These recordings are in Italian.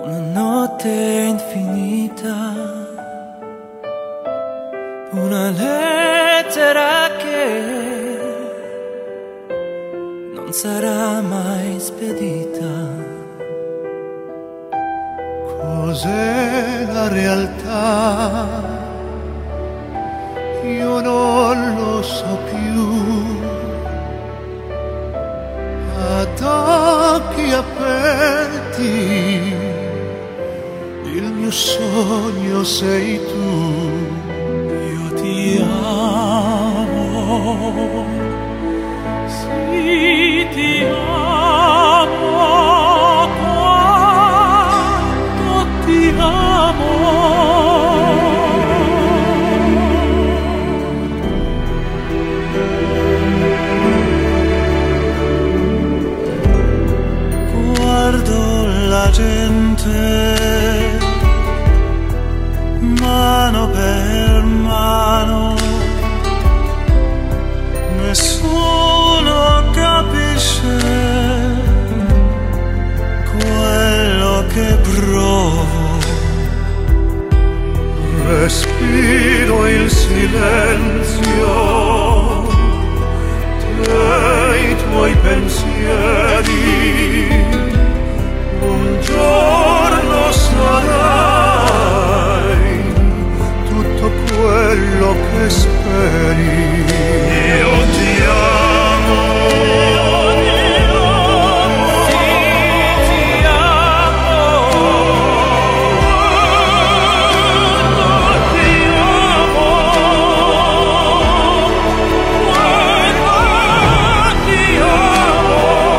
Una notte infinita, una lettera che non sarà mai spedita. Cos'è la realtà? Io non lo so più. Ad occhi aperti il mio sogno sei tu. Io ti amo, sì ti amo, quanto ti amo. Guardo la gente mano per mano, nessuno capisce quello che provo. Respiro il silenzio dei tuoi pensieri. Un giorno sarai tutto quello che speri. Io ti amo, Sì, ti amo, ti amo, ti amo.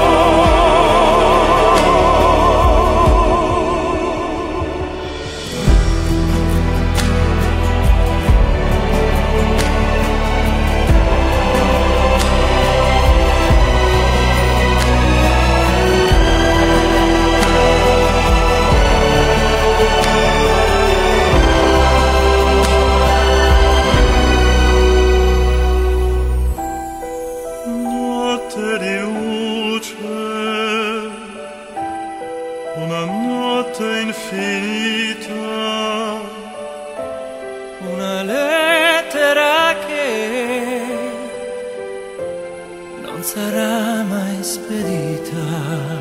notte di luce, una notte infinita, Una lettera che non sarà mai spedita.